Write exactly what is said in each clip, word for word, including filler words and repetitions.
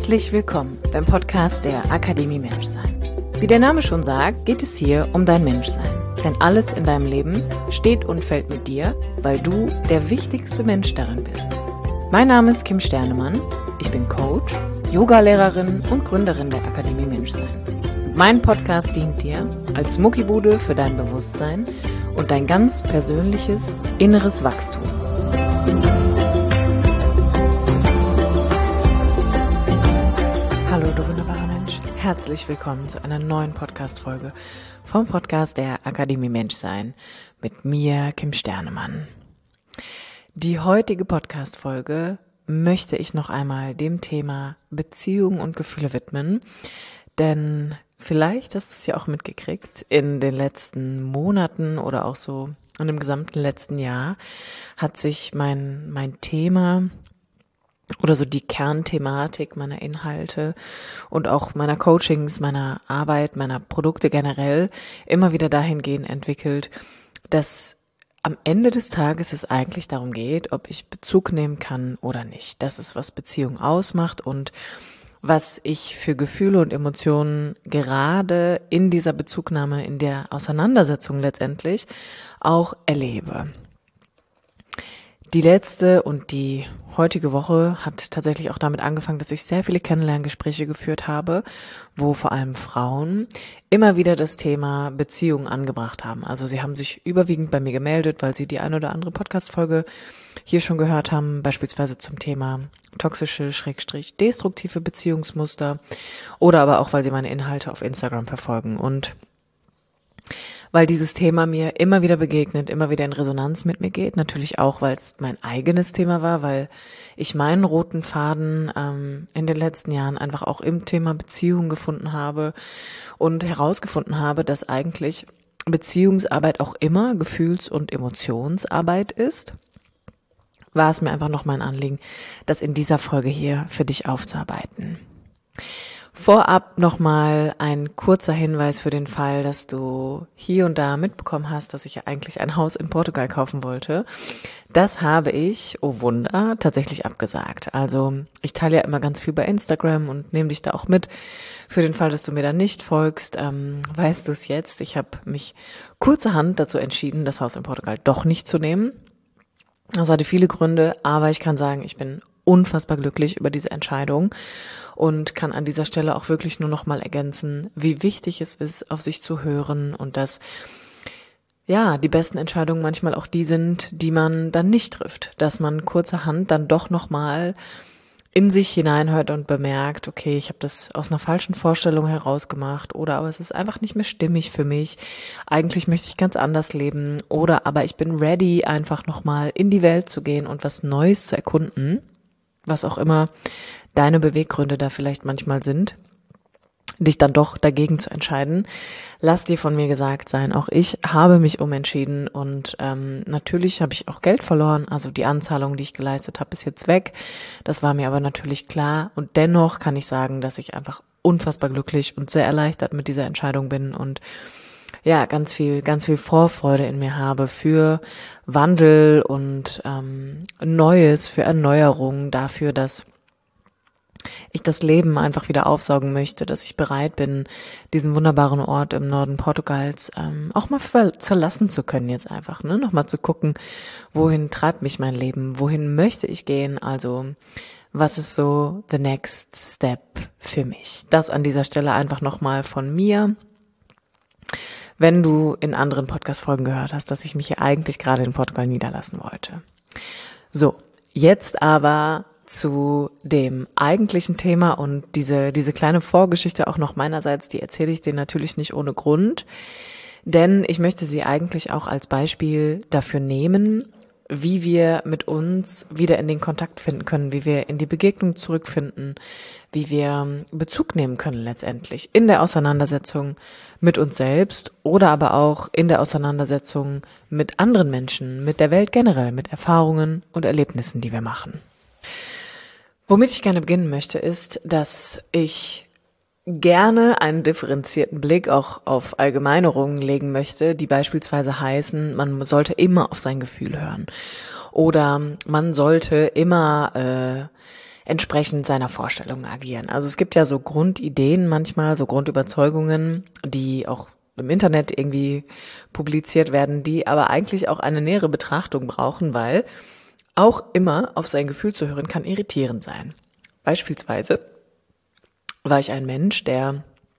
Herzlich willkommen beim Podcast der Akademie Menschsein. Wie der Name schon sagt, geht es hier um dein Menschsein. Denn alles in deinem Leben steht und fällt mit dir, weil du der wichtigste Mensch darin bist. Mein Name ist Kim Sternemann, ich bin Coach, Yogalehrerin und Gründerin der Akademie Menschsein. Mein Podcast dient dir als Muckibude für dein Bewusstsein und dein ganz persönliches inneres Wachstum. Hallo du wunderbarer Mensch, herzlich willkommen zu einer neuen Podcast-Folge vom Podcast der Akademie Menschsein mit mir, Kim Sternemann. Die heutige Podcast-Folge möchte ich noch einmal dem Thema Beziehung und Gefühle widmen, denn vielleicht hast du es ja auch mitgekriegt, in den letzten Monaten oder auch so in dem gesamten letzten Jahr hat sich mein mein Thema oder so die Kernthematik meiner Inhalte und auch meiner Coachings, meiner Arbeit, meiner Produkte generell immer wieder dahingehend entwickelt, dass am Ende des Tages es eigentlich darum geht, ob ich Bezug nehmen kann oder nicht. Das ist, was Beziehung ausmacht und was ich für Gefühle und Emotionen gerade in dieser Bezugnahme, in der Auseinandersetzung letztendlich auch erlebe. Die letzte und die heutige Woche hat tatsächlich auch damit angefangen, dass ich sehr viele Kennenlerngespräche geführt habe, wo vor allem Frauen immer wieder das Thema Beziehung angebracht haben. Also sie haben sich überwiegend bei mir gemeldet, weil sie die eine oder andere Podcast-Folge hier schon gehört haben, beispielsweise zum Thema toxische, schrägstrich destruktive Beziehungsmuster oder aber auch, weil sie meine Inhalte auf Instagram verfolgen und weil dieses Thema mir immer wieder begegnet, immer wieder in Resonanz mit mir geht. Natürlich auch, weil es mein eigenes Thema war, weil ich meinen roten Faden ähm, in den letzten Jahren einfach auch im Thema Beziehung gefunden habe und herausgefunden habe, dass eigentlich Beziehungsarbeit auch immer Gefühls- und Emotionsarbeit ist. War es mir einfach noch mein Anliegen, das in dieser Folge hier für dich aufzuarbeiten. Vorab nochmal ein kurzer Hinweis für den Fall, dass du hier und da mitbekommen hast, dass ich ja eigentlich ein Haus in Portugal kaufen wollte. Das habe ich, oh Wunder, tatsächlich abgesagt. Also ich teile ja immer ganz viel bei Instagram und nehme dich da auch mit. Für den Fall, dass du mir da nicht folgst, ähm, weißt du es jetzt. Ich habe mich kurzerhand dazu entschieden, das Haus in Portugal doch nicht zu nehmen. Das hatte viele Gründe, aber ich kann sagen, ich bin unfassbar glücklich über diese Entscheidung und kann an dieser Stelle auch wirklich nur noch mal ergänzen, wie wichtig es ist, auf sich zu hören und dass ja die besten Entscheidungen manchmal auch die sind, die man dann nicht trifft, dass man kurzerhand dann doch noch mal in sich hineinhört und bemerkt, okay, ich habe das aus einer falschen Vorstellung herausgemacht oder aber es ist einfach nicht mehr stimmig für mich. Eigentlich möchte ich ganz anders leben oder aber ich bin ready, einfach nochmal in die Welt zu gehen und was Neues zu erkunden, was auch immer deine Beweggründe da vielleicht manchmal sind, dich dann doch dagegen zu entscheiden. Lass dir von mir gesagt sein, auch ich habe mich umentschieden und ähm, natürlich habe ich auch Geld verloren, also die Anzahlung, die ich geleistet habe, ist jetzt weg. Das war mir aber natürlich klar und dennoch kann ich sagen, dass ich einfach unfassbar glücklich und sehr erleichtert mit dieser Entscheidung bin und ja, ganz viel, ganz viel Vorfreude in mir habe für Wandel und ähm, Neues, für Erneuerung, dafür, dass ich das Leben einfach wieder aufsaugen möchte, dass ich bereit bin, diesen wunderbaren Ort im Norden Portugals ähm, auch mal verlassen zu können jetzt einfach, ne, nochmal zu gucken, wohin treibt mich mein Leben, wohin möchte ich gehen, also was ist so the next step für mich. Das an dieser Stelle einfach nochmal von mir. Wenn du in anderen Podcast-Folgen gehört hast, dass ich mich hier eigentlich gerade in Portugal niederlassen wollte. So, jetzt aber zu dem eigentlichen Thema und diese diese kleine Vorgeschichte auch noch meinerseits, die erzähle ich dir natürlich nicht ohne Grund, denn ich möchte sie eigentlich auch als Beispiel dafür nehmen, wie wir mit uns wieder in den Kontakt finden können, wie wir in die Begegnung zurückfinden, wie wir Bezug nehmen können letztendlich in der Auseinandersetzung mit uns selbst oder aber auch in der Auseinandersetzung mit anderen Menschen, mit der Welt generell, mit Erfahrungen und Erlebnissen, die wir machen. Womit ich gerne beginnen möchte, ist, dass ich gerne einen differenzierten Blick auch auf Allgemeinerungen legen möchte, die beispielsweise heißen, man sollte immer auf sein Gefühl hören oder man sollte immer äh, entsprechend seiner Vorstellungen agieren. Also es gibt ja so Grundideen manchmal, so Grundüberzeugungen, die auch im Internet irgendwie publiziert werden, die aber eigentlich auch eine nähere Betrachtung brauchen, weil auch immer auf sein Gefühl zu hören kann irritierend sein. Beispielsweise war ich ein Mensch, der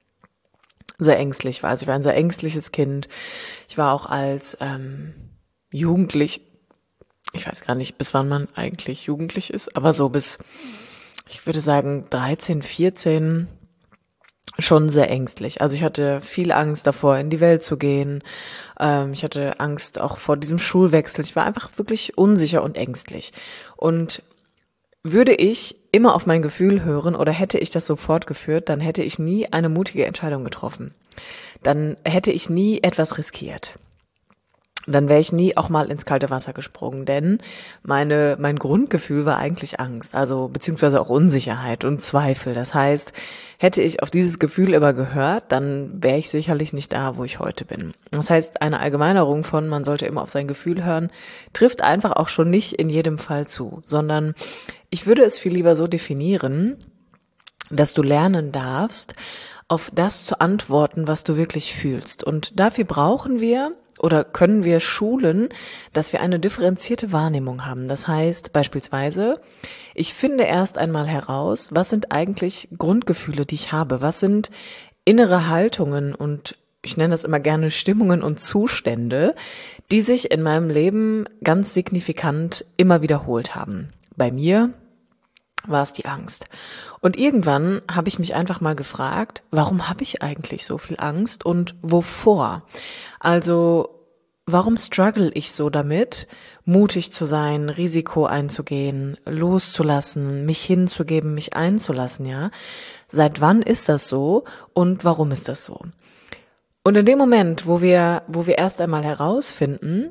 sehr ängstlich war. Also ich war ein sehr ängstliches Kind. Ich war auch als ähm, Jugendlich, ich weiß gar nicht, bis wann man eigentlich jugendlich ist, aber so bis, ich würde sagen, dreizehn, vierzehn schon sehr ängstlich. Also ich hatte viel Angst davor, in die Welt zu gehen. Ähm, ich hatte Angst auch vor diesem Schulwechsel. Ich war einfach wirklich unsicher und ängstlich. Und würde ich immer auf mein Gefühl hören oder hätte ich das so fortgeführt, dann hätte ich nie eine mutige Entscheidung getroffen. Dann hätte ich nie etwas riskiert. Dann wäre ich nie auch mal ins kalte Wasser gesprungen, denn meine mein Grundgefühl war eigentlich Angst, also beziehungsweise auch Unsicherheit und Zweifel. Das heißt, hätte ich auf dieses Gefühl immer gehört, dann wäre ich sicherlich nicht da, wo ich heute bin. Das heißt, eine Allgemeinerung von man sollte immer auf sein Gefühl hören, trifft einfach auch schon nicht in jedem Fall zu, sondern ich würde es viel lieber so definieren, dass du lernen darfst, auf das zu antworten, was du wirklich fühlst. Und dafür brauchen wir oder können wir schulen, dass wir eine differenzierte Wahrnehmung haben. Das heißt beispielsweise, ich finde erst einmal heraus, was sind eigentlich Grundgefühle, die ich habe? Was sind innere Haltungen und ich nenne das immer gerne Stimmungen und Zustände, die sich in meinem Leben ganz signifikant immer wiederholt haben? Bei mir war es die Angst. Und irgendwann habe ich mich einfach mal gefragt, warum habe ich eigentlich so viel Angst und wovor? Also, warum struggle ich so damit, mutig zu sein, Risiko einzugehen, loszulassen, mich hinzugeben, mich einzulassen, ja? Seit wann ist das so und warum ist das so? Und in dem Moment, wo wir, wo wir erst einmal herausfinden,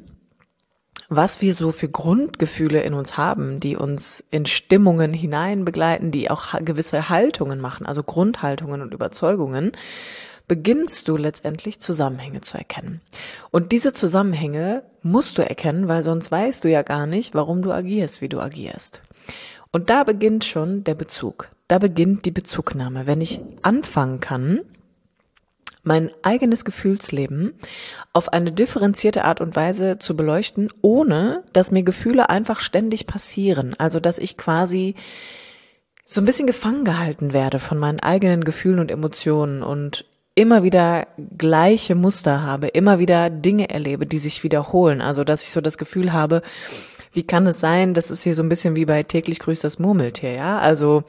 was wir so für Grundgefühle in uns haben, die uns in Stimmungen hinein begleiten, die auch gewisse Haltungen machen, also Grundhaltungen und Überzeugungen, beginnst du letztendlich Zusammenhänge zu erkennen. Und diese Zusammenhänge musst du erkennen, weil sonst weißt du ja gar nicht, warum du agierst, wie du agierst. Und da beginnt schon der Bezug. Da beginnt die Bezugnahme. Wenn ich anfangen kann, mein eigenes Gefühlsleben auf eine differenzierte Art und Weise zu beleuchten, ohne dass mir Gefühle einfach ständig passieren. Also, dass ich quasi so ein bisschen gefangen gehalten werde von meinen eigenen Gefühlen und Emotionen und immer wieder gleiche Muster habe, immer wieder Dinge erlebe, die sich wiederholen. Also, dass ich so das Gefühl habe, wie kann es sein, das ist hier so ein bisschen wie bei täglich grüßt das Murmeltier, ja? Also,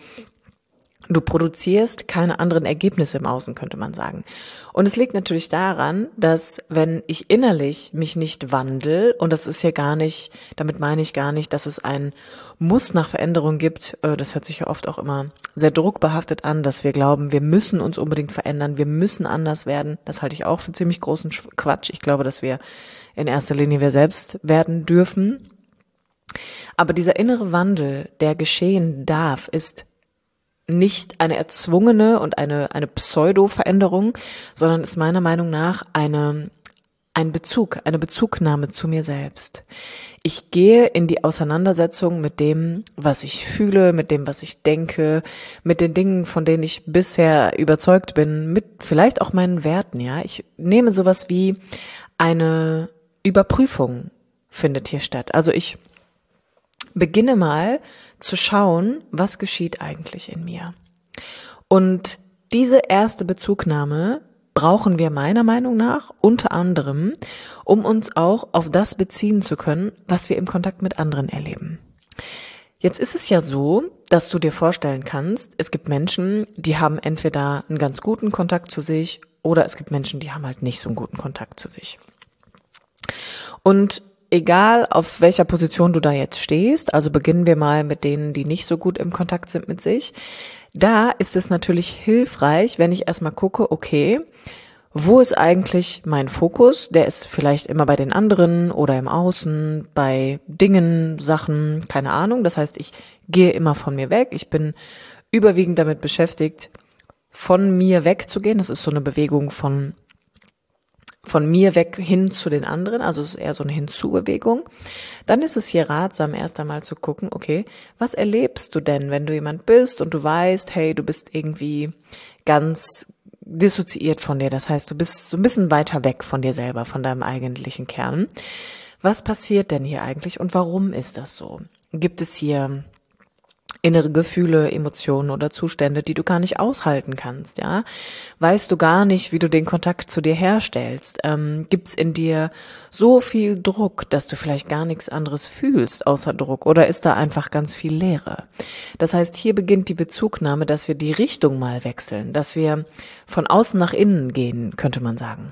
du produzierst keine anderen Ergebnisse im Außen, könnte man sagen. Und es liegt natürlich daran, dass wenn ich innerlich mich nicht wandle, und das ist ja gar nicht, damit meine ich gar nicht, dass es ein Muss nach Veränderung gibt, das hört sich ja oft auch immer sehr druckbehaftet an, dass wir glauben, wir müssen uns unbedingt verändern, wir müssen anders werden. Das halte ich auch für ziemlich großen Quatsch. Ich glaube, dass wir in erster Linie wir selbst werden dürfen. Aber dieser innere Wandel, der geschehen darf, ist nicht eine erzwungene und eine eine Pseudo-Veränderung, sondern ist meiner Meinung nach eine ein Bezug, eine Bezugnahme zu mir selbst. Ich gehe in die Auseinandersetzung mit dem, was ich fühle, mit dem, was ich denke, mit den Dingen, von denen ich bisher überzeugt bin, mit vielleicht auch meinen Werten, ja. Ich nehme sowas wie eine Überprüfung findet hier statt. Also ich beginne mal zu schauen, was geschieht eigentlich in mir. Und diese erste Bezugnahme brauchen wir meiner Meinung nach unter anderem, um uns auch auf das beziehen zu können, was wir im Kontakt mit anderen erleben. Jetzt ist es ja so, dass du dir vorstellen kannst, es gibt Menschen, die haben entweder einen ganz guten Kontakt zu sich oder es gibt Menschen, die haben halt nicht so einen guten Kontakt zu sich. Und egal, auf welcher Position du da jetzt stehst, also beginnen wir mal mit denen, die nicht so gut im Kontakt sind mit sich, da ist es natürlich hilfreich, wenn ich erstmal gucke, okay, wo ist eigentlich mein Fokus? Der ist vielleicht immer bei den anderen oder im Außen, bei Dingen, Sachen, keine Ahnung. Das heißt, ich gehe immer von mir weg. Ich bin überwiegend damit beschäftigt, von mir wegzugehen. Das ist so eine Bewegung von von mir weg hin zu den anderen, also es ist eher so eine Hinzubewegung, dann ist es hier ratsam, erst einmal zu gucken, okay, was erlebst du denn, wenn du jemand bist und du weißt, hey, du bist irgendwie ganz dissoziiert von dir, das heißt, du bist so ein bisschen weiter weg von dir selber, von deinem eigentlichen Kern. Was passiert denn hier eigentlich und warum ist das so? Gibt es hier innere Gefühle, Emotionen oder Zustände, die du gar nicht aushalten kannst, ja? Weißt du gar nicht, wie du den Kontakt zu dir herstellst? Ähm, gibt's in dir so viel Druck, dass du vielleicht gar nichts anderes fühlst außer Druck? Oder ist da einfach ganz viel Leere? Das heißt, hier beginnt die Bezugnahme, dass wir die Richtung mal wechseln, dass wir von außen nach innen gehen, könnte man sagen.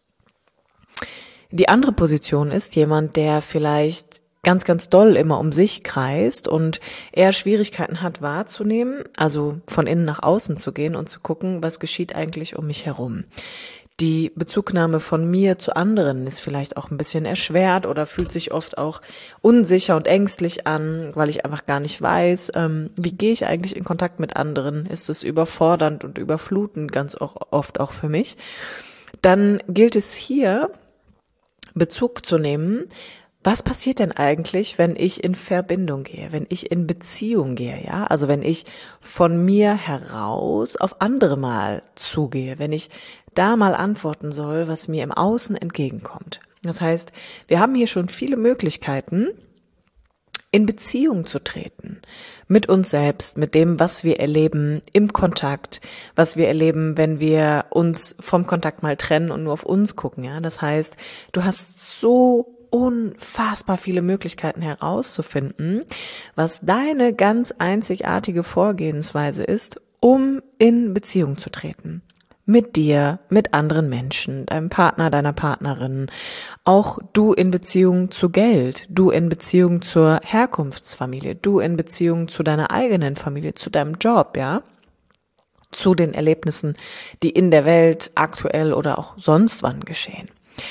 Die andere Position ist jemand, der vielleicht ganz, ganz doll immer um sich kreist und eher Schwierigkeiten hat wahrzunehmen, also von innen nach außen zu gehen und zu gucken, was geschieht eigentlich um mich herum. Die Bezugnahme von mir zu anderen ist vielleicht auch ein bisschen erschwert oder fühlt sich oft auch unsicher und ängstlich an, weil ich einfach gar nicht weiß, ähm, wie gehe ich eigentlich in Kontakt mit anderen? Ist es überfordernd und überflutend ganz auch, oft auch für mich? Dann gilt es hier, Bezug zu nehmen. Was passiert denn eigentlich, wenn ich in Verbindung gehe, wenn ich in Beziehung gehe, ja? Also wenn ich von mir heraus auf andere mal zugehe, wenn ich da mal antworten soll, was mir im Außen entgegenkommt. Das heißt, wir haben hier schon viele Möglichkeiten, in Beziehung zu treten. Mit uns selbst, mit dem, was wir erleben im Kontakt, was wir erleben, wenn wir uns vom Kontakt mal trennen und nur auf uns gucken, ja? Das heißt, du hast so unfassbar viele Möglichkeiten herauszufinden, was deine ganz einzigartige Vorgehensweise ist, um in Beziehung zu treten. Mit dir, mit anderen Menschen, deinem Partner, deiner Partnerin, auch du in Beziehung zu Geld, du in Beziehung zur Herkunftsfamilie, du in Beziehung zu deiner eigenen Familie, zu deinem Job, ja, zu den Erlebnissen, die in der Welt aktuell oder auch sonst wann geschehen.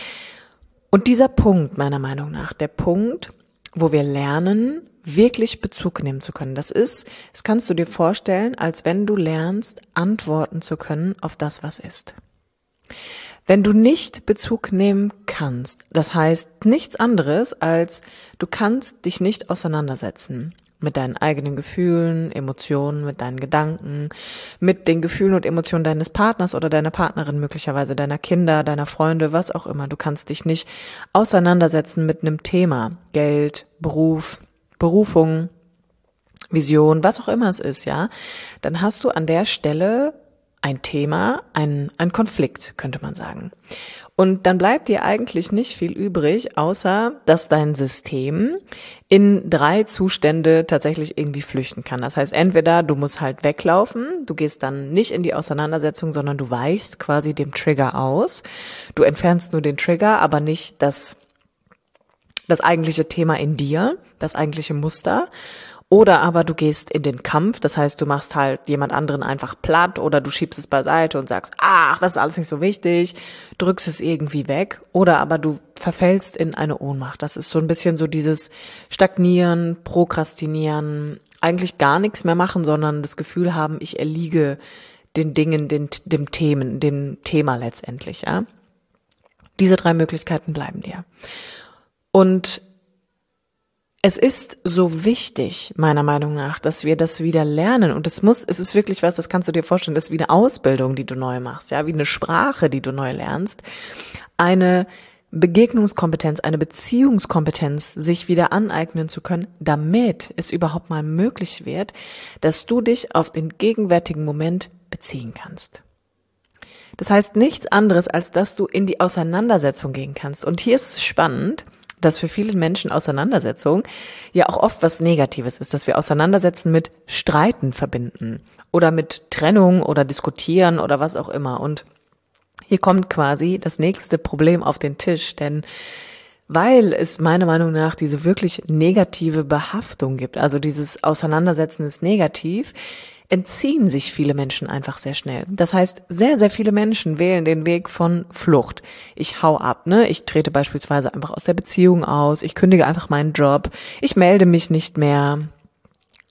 Und dieser Punkt, meiner Meinung nach, der Punkt, wo wir lernen, wirklich Bezug nehmen zu können, das ist, das kannst du dir vorstellen, als wenn du lernst, antworten zu können auf das, was ist. Wenn du nicht Bezug nehmen kannst, das heißt nichts anderes, als du kannst dich nicht auseinandersetzen mit deinen eigenen Gefühlen, Emotionen, mit deinen Gedanken, mit den Gefühlen und Emotionen deines Partners oder deiner Partnerin, möglicherweise deiner Kinder, deiner Freunde, was auch immer. Du kannst dich nicht auseinandersetzen mit einem Thema, Geld, Beruf, Berufung, Vision, was auch immer es ist, ja. Dann hast du an der Stelle ein Thema, ein, ein Konflikt, könnte man sagen. Und dann bleibt dir eigentlich nicht viel übrig, außer dass dein System in drei Zustände tatsächlich irgendwie flüchten kann. Das heißt, entweder du musst halt weglaufen, du gehst dann nicht in die Auseinandersetzung, sondern du weichst quasi dem Trigger aus. Du entfernst nur den Trigger, aber nicht das, das eigentliche Thema in dir, das eigentliche Muster. Oder aber du gehst in den Kampf, das heißt, du machst halt jemand anderen einfach platt oder du schiebst es beiseite und sagst, ach, das ist alles nicht so wichtig, drückst es irgendwie weg. Oder aber du verfällst in eine Ohnmacht. Das ist so ein bisschen so dieses Stagnieren, Prokrastinieren, eigentlich gar nichts mehr machen, sondern das Gefühl haben, ich erliege den Dingen, den, dem Themen, dem Thema letztendlich, ja. Diese drei Möglichkeiten bleiben dir. Und es ist so wichtig, meiner Meinung nach, dass wir das wieder lernen. Und es muss, es ist wirklich was, das kannst du dir vorstellen, das ist wie eine Ausbildung, die du neu machst, ja, wie eine Sprache, die du neu lernst. Eine Begegnungskompetenz, eine Beziehungskompetenz, sich wieder aneignen zu können, damit es überhaupt mal möglich wird, dass du dich auf den gegenwärtigen Moment beziehen kannst. Das heißt nichts anderes, als dass du in die Auseinandersetzung gehen kannst. Und hier ist es spannend, dass für viele Menschen Auseinandersetzung ja auch oft was Negatives ist, dass wir Auseinandersetzen mit Streiten verbinden oder mit Trennung oder Diskutieren oder was auch immer. Und hier kommt quasi das nächste Problem auf den Tisch, denn weil es meiner Meinung nach diese wirklich negative Behaftung gibt, also dieses Auseinandersetzen ist negativ, entziehen sich viele Menschen einfach sehr schnell. Das heißt, sehr, sehr viele Menschen wählen den Weg von Flucht. Ich hau ab, ne? Ich trete beispielsweise einfach aus der Beziehung aus, ich kündige einfach meinen Job, ich melde mich nicht mehr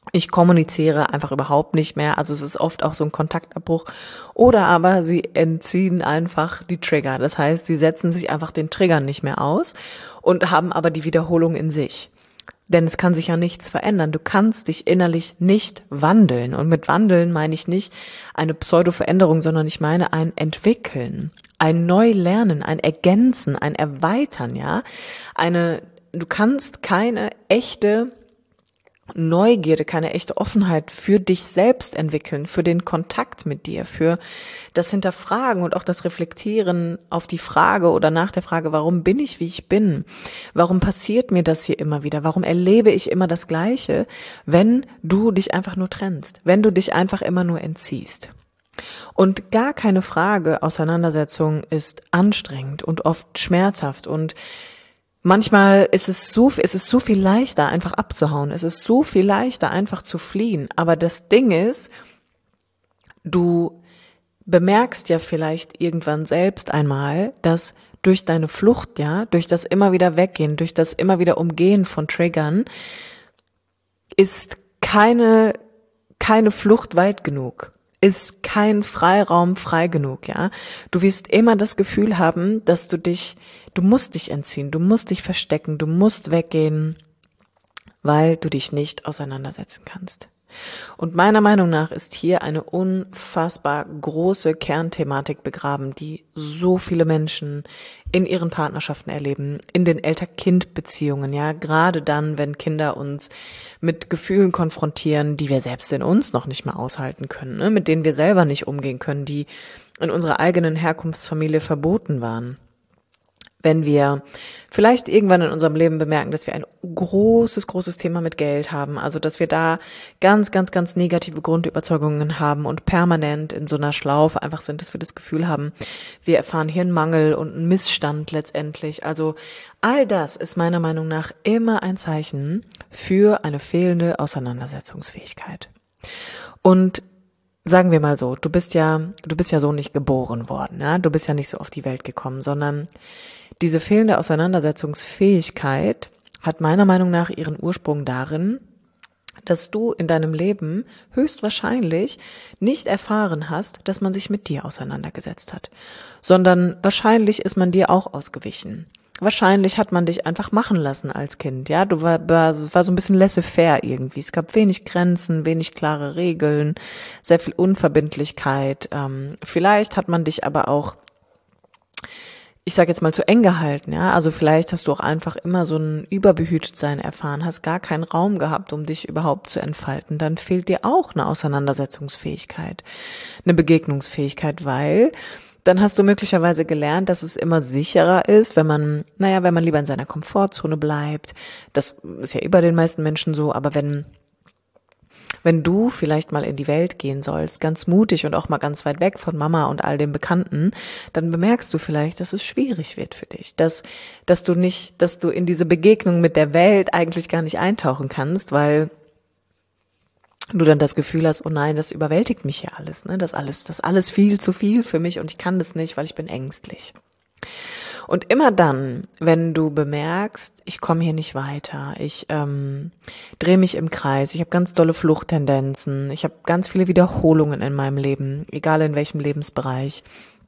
Ich kommuniziere einfach überhaupt nicht mehr, also es ist oft auch so ein Kontaktabbruch. Oder aber sie entziehen einfach die Trigger. Das heißt, sie setzen sich einfach den Triggern nicht mehr aus und haben aber die Wiederholung in sich. Denn es kann sich ja nichts verändern. Du kannst dich innerlich nicht wandeln. Und mit wandeln meine ich nicht eine Pseudo-Veränderung, sondern ich meine ein Entwickeln, ein Neulernen, ein Ergänzen, ein Erweitern, ja. Eine, du kannst keine echte Neugierde, keine echte Offenheit für dich selbst entwickeln, für den Kontakt mit dir, für das Hinterfragen und auch das Reflektieren auf die Frage oder nach der Frage, warum bin ich, wie ich bin? Warum passiert mir das hier immer wieder? Warum erlebe ich immer das Gleiche, wenn du dich einfach nur trennst, wenn du dich einfach immer nur entziehst? Und gar keine Frage, Auseinandersetzung ist anstrengend und oft schmerzhaft und manchmal ist es so, ist es so viel leichter, einfach abzuhauen. Es ist so viel leichter, einfach zu fliehen. Aber das Ding ist, du bemerkst ja vielleicht irgendwann selbst einmal, dass durch deine Flucht, ja, durch das immer wieder Weggehen, durch das immer wieder Umgehen von Triggern, ist keine, keine Flucht weit genug. Ist kein Freiraum frei genug, ja. Du wirst immer das Gefühl haben, dass du dich, du musst dich entziehen, du musst dich verstecken, du musst weggehen, weil du dich nicht auseinandersetzen kannst. Und meiner Meinung nach ist hier eine unfassbar große Kernthematik begraben, die so viele Menschen in ihren Partnerschaften erleben, in den Elter-Kind-Beziehungen, ja, gerade dann, wenn Kinder uns mit Gefühlen konfrontieren, die wir selbst in uns noch nicht mal aushalten können, ne, mit denen wir selber nicht umgehen können, die in unserer eigenen Herkunftsfamilie verboten waren. Wenn wir vielleicht irgendwann in unserem Leben bemerken, dass wir ein großes, großes Thema mit Geld haben, also dass wir da ganz, ganz, ganz negative Grundüberzeugungen haben und permanent in so einer Schlaufe einfach sind, dass wir das Gefühl haben, wir erfahren hier einen Mangel und einen Missstand letztendlich. Also all das ist meiner Meinung nach immer ein Zeichen für eine fehlende Auseinandersetzungsfähigkeit. Und sagen wir mal so, du bist ja, du bist ja so nicht geboren worden, ja? Du bist ja nicht so auf die Welt gekommen, sondern diese fehlende Auseinandersetzungsfähigkeit hat meiner Meinung nach ihren Ursprung darin, dass du in deinem Leben höchstwahrscheinlich nicht erfahren hast, dass man sich mit dir auseinandergesetzt hat, sondern wahrscheinlich ist man dir auch ausgewichen. Wahrscheinlich hat man dich einfach machen lassen als Kind, ja, du war, war, war so ein bisschen laissez-faire irgendwie. Es gab wenig Grenzen, wenig klare Regeln, sehr viel Unverbindlichkeit. Ähm, vielleicht hat man dich aber auch, ich sage jetzt mal, zu eng gehalten, ja, also vielleicht hast du auch einfach immer so ein Überbehütetsein erfahren, hast gar keinen Raum gehabt, um dich überhaupt zu entfalten. Dann fehlt dir auch eine Auseinandersetzungsfähigkeit, eine Begegnungsfähigkeit, weil dann hast du möglicherweise gelernt, dass es immer sicherer ist, wenn man, naja, wenn man lieber in seiner Komfortzone bleibt. Das ist ja eh bei den meisten Menschen so, aber wenn, wenn du vielleicht mal in die Welt gehen sollst, ganz mutig und auch mal ganz weit weg von Mama und all dem Bekannten, dann bemerkst du vielleicht, dass es schwierig wird für dich, dass, dass du nicht, dass du in diese Begegnung mit der Welt eigentlich gar nicht eintauchen kannst, weil du dann das Gefühl hast, oh nein, das überwältigt mich hier alles, ne? Das alles, das alles viel zu viel für mich und ich kann das nicht, weil ich bin ängstlich. Und immer dann, wenn du bemerkst, ich komme hier nicht weiter, ich ähm, drehe mich im Kreis, ich habe ganz dolle Fluchttendenzen, ich habe ganz viele Wiederholungen in meinem Leben, egal in welchem Lebensbereich.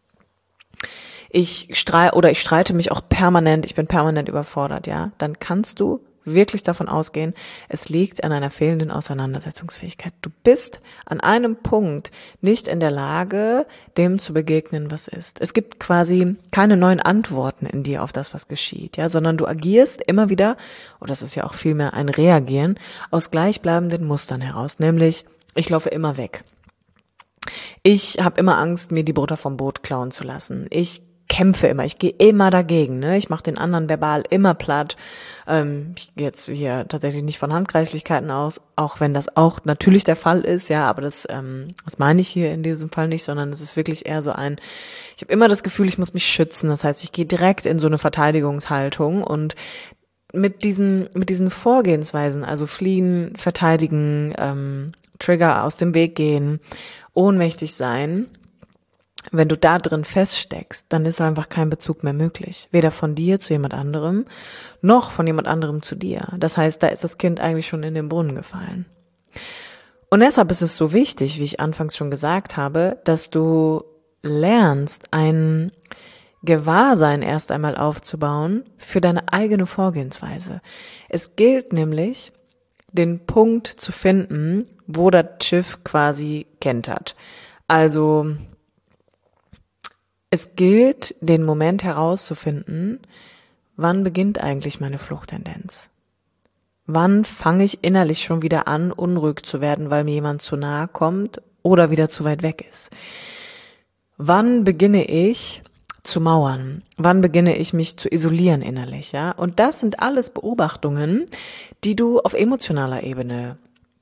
Ich streite oder ich streite mich auch permanent, ich bin permanent überfordert, ja, dann kannst du wirklich davon ausgehen, es liegt an einer fehlenden Auseinandersetzungsfähigkeit. Du bist an einem Punkt nicht in der Lage, dem zu begegnen, was ist. Es gibt quasi keine neuen Antworten in dir auf das, was geschieht, ja, sondern du agierst immer wieder, und das ist ja auch vielmehr ein Reagieren, aus gleichbleibenden Mustern heraus, nämlich ich laufe immer weg. Ich habe immer Angst, mir die Butter vom Brot klauen zu lassen. Ich kämpfe immer, ich gehe immer dagegen, ne? Ich mache den anderen verbal immer platt. Ähm, ich gehe jetzt hier tatsächlich nicht von Handgreiflichkeiten aus, auch wenn das auch natürlich der Fall ist, ja, aber das, ähm, das meine ich hier in diesem Fall nicht, sondern es ist wirklich eher so ein, ich habe immer das Gefühl, ich muss mich schützen. Das heißt, ich gehe direkt in so eine Verteidigungshaltung und mit diesen mit diesen Vorgehensweisen, also fliehen, verteidigen, ähm, Trigger aus dem Weg gehen, ohnmächtig sein. Wenn du da drin feststeckst, dann ist einfach kein Bezug mehr möglich. Weder von dir zu jemand anderem, noch von jemand anderem zu dir. Das heißt, da ist das Kind eigentlich schon in den Brunnen gefallen. Und deshalb ist es so wichtig, wie ich anfangs schon gesagt habe, dass du lernst, ein Gewahrsein erst einmal aufzubauen für deine eigene Vorgehensweise. Es gilt nämlich, den Punkt zu finden, wo das Schiff quasi kentert. Also es gilt, den Moment herauszufinden, wann beginnt eigentlich meine Fluchttendenz? Wann fange ich innerlich schon wieder an, unruhig zu werden, weil mir jemand zu nahe kommt oder wieder zu weit weg ist? Wann beginne ich zu mauern? Wann beginne ich mich zu isolieren innerlich, ja? Und das sind alles Beobachtungen, die du auf emotionaler Ebene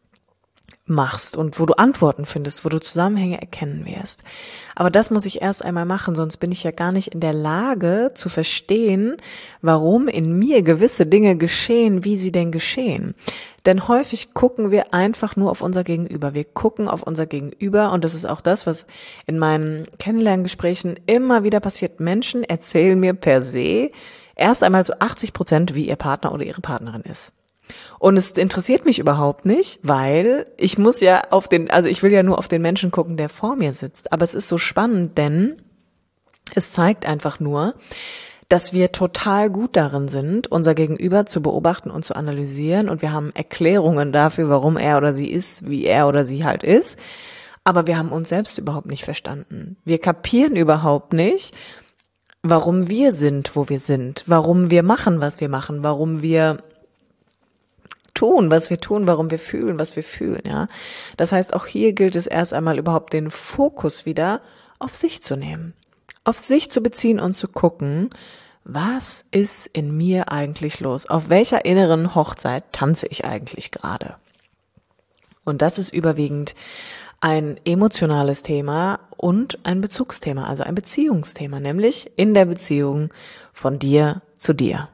machst und wo du Antworten findest, wo du Zusammenhänge erkennen wirst. Aber das muss ich erst einmal machen, sonst bin ich ja gar nicht in der Lage zu verstehen, warum in mir gewisse Dinge geschehen, wie sie denn geschehen. Denn häufig gucken wir einfach nur auf unser Gegenüber. Wir gucken auf unser Gegenüber und das ist auch das, was in meinen Kennenlerngesprächen immer wieder passiert. Menschen erzählen mir per se erst einmal zu achtzig Prozent, wie ihr Partner oder ihre Partnerin ist. Und es interessiert mich überhaupt nicht, weil ich muss ja auf den, also ich will ja nur auf den Menschen gucken, der vor mir sitzt. Aber es ist so spannend, denn es zeigt einfach nur, dass wir total gut darin sind, unser Gegenüber zu beobachten und zu analysieren. Und wir haben Erklärungen dafür, warum er oder sie ist, wie er oder sie halt ist. Aber wir haben uns selbst überhaupt nicht verstanden. Wir kapieren überhaupt nicht, warum wir sind, wo wir sind, warum wir machen, was wir machen, warum wir tun, was wir tun, warum wir fühlen, was wir fühlen, ja. Das heißt, auch hier gilt es erst einmal überhaupt den Fokus wieder auf sich zu nehmen, auf sich zu beziehen und zu gucken, was ist in mir eigentlich los? Auf welcher inneren Hochzeit tanze ich eigentlich gerade? Und das ist überwiegend ein emotionales Thema und ein Bezugsthema, also ein Beziehungsthema, nämlich in der Beziehung von dir zu dir.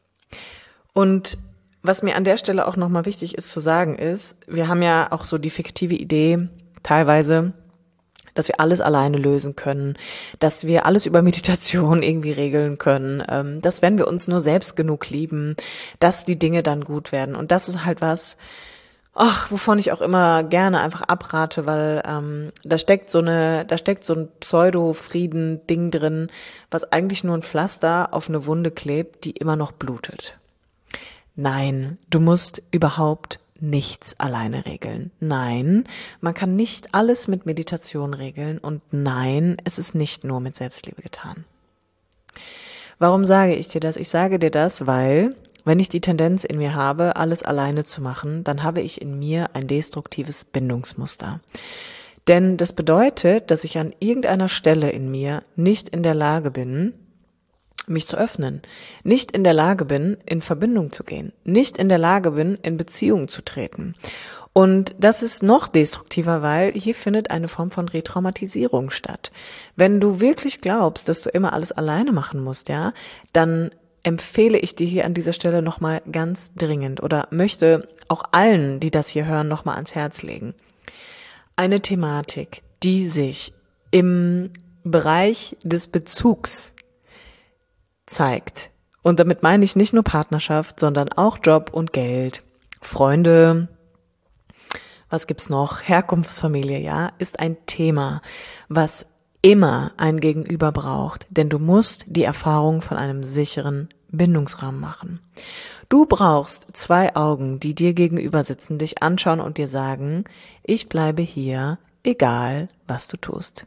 Und was mir an der Stelle auch nochmal wichtig ist zu sagen ist, wir haben ja auch so die fiktive Idee teilweise, dass wir alles alleine lösen können, dass wir alles über Meditation irgendwie regeln können, dass wenn wir uns nur selbst genug lieben, dass die Dinge dann gut werden. Und das ist halt was, ach, wovon ich auch immer gerne einfach abrate, weil ähm, da steckt so eine, da steckt so ein Pseudo-Frieden-Ding drin, was eigentlich nur ein Pflaster auf eine Wunde klebt, die immer noch blutet. Nein, du musst überhaupt nichts alleine regeln. Nein, man kann nicht alles mit Meditation regeln und nein, es ist nicht nur mit Selbstliebe getan. Warum sage ich dir das? Ich sage dir das, weil, wenn ich die Tendenz in mir habe, alles alleine zu machen, dann habe ich in mir ein destruktives Bindungsmuster. Denn das bedeutet, dass ich an irgendeiner Stelle in mir nicht in der Lage bin, mich zu öffnen, nicht in der Lage bin, in Verbindung zu gehen, nicht in der Lage bin, in Beziehung zu treten. Und das ist noch destruktiver, weil hier findet eine Form von Retraumatisierung statt. Wenn du wirklich glaubst, dass du immer alles alleine machen musst, ja, dann empfehle ich dir hier an dieser Stelle nochmal ganz dringend oder möchte auch allen, die das hier hören, nochmal ans Herz legen. Eine Thematik, die sich im Bereich des Bezugs zeigt. Und damit meine ich nicht nur Partnerschaft, sondern auch Job und Geld, Freunde, was gibt's noch, Herkunftsfamilie, ja, ist ein Thema, was immer ein Gegenüber braucht, denn du musst die Erfahrung von einem sicheren Bindungsrahmen machen. Du brauchst zwei Augen, die dir gegenüber sitzen, dich anschauen und dir sagen, ich bleibe hier, egal was du tust.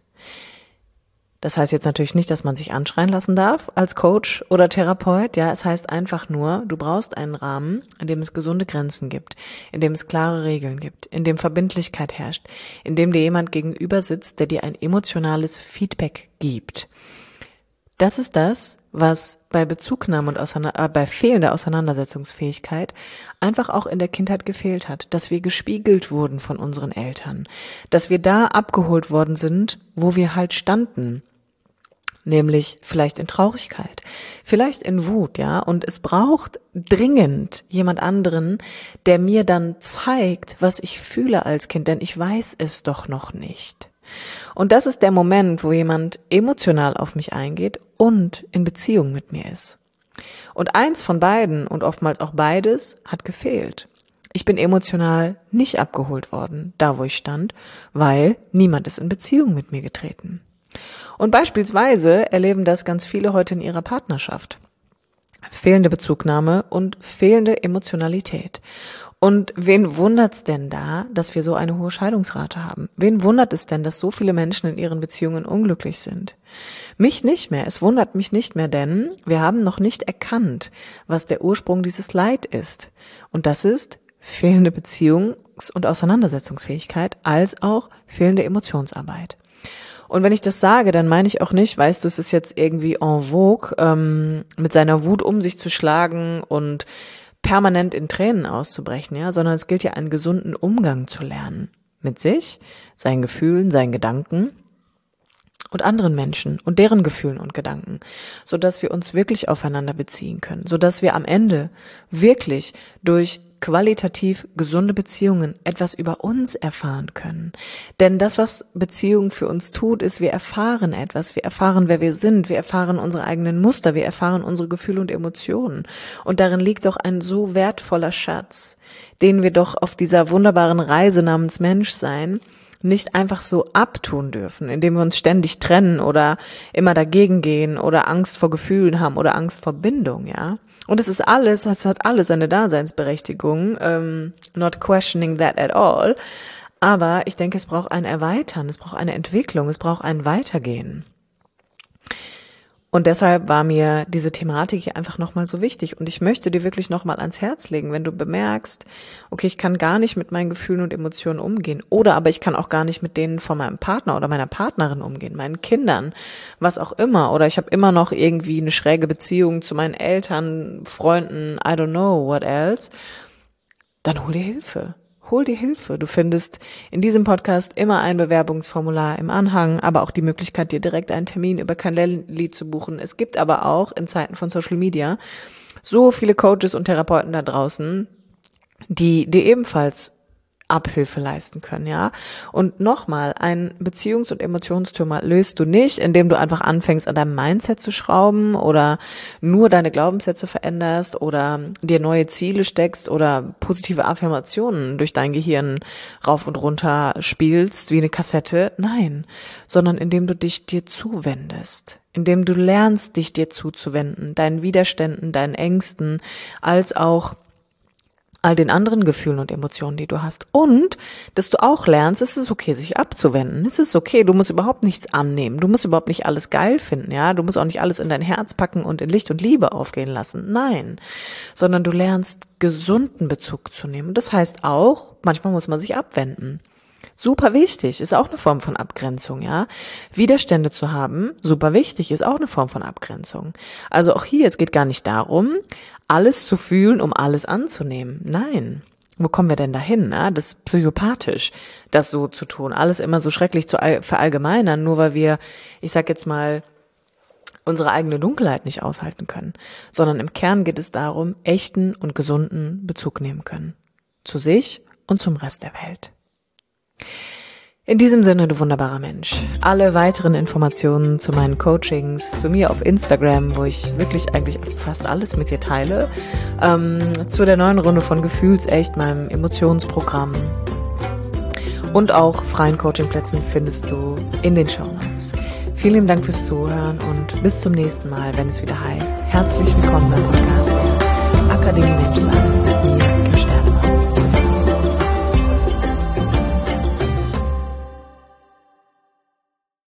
Das heißt jetzt natürlich nicht, dass man sich anschreien lassen darf als Coach oder Therapeut. Ja, es heißt einfach nur, du brauchst einen Rahmen, in dem es gesunde Grenzen gibt, in dem es klare Regeln gibt, in dem Verbindlichkeit herrscht, in dem dir jemand gegenüber sitzt, der dir ein emotionales Feedback gibt. Das ist das, was bei Bezugnahme und auseinander, äh, bei fehlender Auseinandersetzungsfähigkeit einfach auch in der Kindheit gefehlt hat, dass wir gespiegelt wurden von unseren Eltern, dass wir da abgeholt worden sind, wo wir halt standen. Nämlich vielleicht in Traurigkeit, vielleicht in Wut, ja. Und es braucht dringend jemand anderen, der mir dann zeigt, was ich fühle als Kind, denn ich weiß es doch noch nicht. Und das ist der Moment, wo jemand emotional auf mich eingeht und in Beziehung mit mir ist. Und eins von beiden und oftmals auch beides hat gefehlt. Ich bin emotional nicht abgeholt worden, da wo ich stand, weil niemand ist in Beziehung mit mir getreten. Und beispielsweise erleben das ganz viele heute in ihrer Partnerschaft. Fehlende Bezugnahme und fehlende Emotionalität. Und wen wundert's denn da, dass wir so eine hohe Scheidungsrate haben? Wen wundert es denn, dass so viele Menschen in ihren Beziehungen unglücklich sind? Mich nicht mehr. Es wundert mich nicht mehr, denn wir haben noch nicht erkannt, was der Ursprung dieses Leid ist. Und das ist fehlende Beziehungs- und Auseinandersetzungsfähigkeit als auch fehlende Emotionsarbeit. Und wenn ich das sage, dann meine ich auch nicht, weißt du, es ist jetzt irgendwie en vogue, ähm, mit seiner Wut um sich zu schlagen und permanent in Tränen auszubrechen, ja, sondern es gilt ja, einen gesunden Umgang zu lernen mit sich, seinen Gefühlen, seinen Gedanken und anderen Menschen und deren Gefühlen und Gedanken, so dass wir uns wirklich aufeinander beziehen können, so dass wir am Ende wirklich durch qualitativ gesunde Beziehungen etwas über uns erfahren können. Denn das, was Beziehung für uns tut, ist, wir erfahren etwas. Wir erfahren, wer wir sind. Wir erfahren unsere eigenen Muster. Wir erfahren unsere Gefühle und Emotionen. Und darin liegt doch ein so wertvoller Schatz, den wir doch auf dieser wunderbaren Reise namens Menschsein nicht einfach so abtun dürfen, indem wir uns ständig trennen oder immer dagegen gehen oder Angst vor Gefühlen haben oder Angst vor Bindung, ja. Und es ist alles, es hat alles eine Daseinsberechtigung, um, not questioning that at all. Aber ich denke, es braucht ein Erweitern, es braucht eine Entwicklung, es braucht ein Weitergehen. Und deshalb war mir diese Thematik hier einfach nochmal so wichtig. Und ich möchte dir wirklich nochmal ans Herz legen, wenn du bemerkst, okay, ich kann gar nicht mit meinen Gefühlen und Emotionen umgehen. Oder aber ich kann auch gar nicht mit denen von meinem Partner oder meiner Partnerin umgehen, meinen Kindern, was auch immer. Oder ich habe immer noch irgendwie eine schräge Beziehung zu meinen Eltern, Freunden, I don't know, what else. Dann hol dir Hilfe. Hol dir Hilfe. Du findest in diesem Podcast immer ein Bewerbungsformular im Anhang, aber auch die Möglichkeit, dir direkt einen Termin über Calendly zu buchen. Es gibt aber auch in Zeiten von Social Media so viele Coaches und Therapeuten da draußen, die dir ebenfalls Abhilfe leisten können, ja. Und nochmal, ein Beziehungs- und Emotionstumor löst du nicht, indem du einfach anfängst, an deinem Mindset zu schrauben oder nur deine Glaubenssätze veränderst oder dir neue Ziele steckst oder positive Affirmationen durch dein Gehirn rauf und runter spielst, wie eine Kassette. Nein, sondern indem du dich dir zuwendest, indem du lernst, dich dir zuzuwenden, deinen Widerständen, deinen Ängsten, als auch all den anderen Gefühlen und Emotionen, die du hast. Und, dass du auch lernst, es ist okay, sich abzuwenden. Es ist okay, du musst überhaupt nichts annehmen. Du musst überhaupt nicht alles geil finden, ja. Du musst auch nicht alles in dein Herz packen und in Licht und Liebe aufgehen lassen. Nein. Sondern du lernst, gesunden Bezug zu nehmen. Und das heißt auch, manchmal muss man sich abwenden. Super wichtig, ist auch eine Form von Abgrenzung, ja. Widerstände zu haben, super wichtig, ist auch eine Form von Abgrenzung. Also auch hier, es geht gar nicht darum, alles zu fühlen, um alles anzunehmen. Nein. Wo kommen wir denn dahin? Ne? Das ist psychopathisch, das so zu tun, alles immer so schrecklich zu verallgemeinern, nur weil wir, ich sag jetzt mal, unsere eigene Dunkelheit nicht aushalten können. Sondern im Kern geht es darum, echten und gesunden Bezug nehmen können. Zu sich und zum Rest der Welt. In diesem Sinne, du wunderbarer Mensch. Alle weiteren Informationen zu meinen Coachings, zu mir auf Instagram, wo ich wirklich eigentlich fast alles mit dir teile, ähm, zu der neuen Runde von Gefühlsecht, meinem Emotionsprogramm und auch freien Coachingplätzen findest du in den Shownotes. Vielen lieben Dank fürs Zuhören und bis zum nächsten Mal, wenn es wieder heißt, herzlich willkommen beim Podcast der Akademie Menschsein.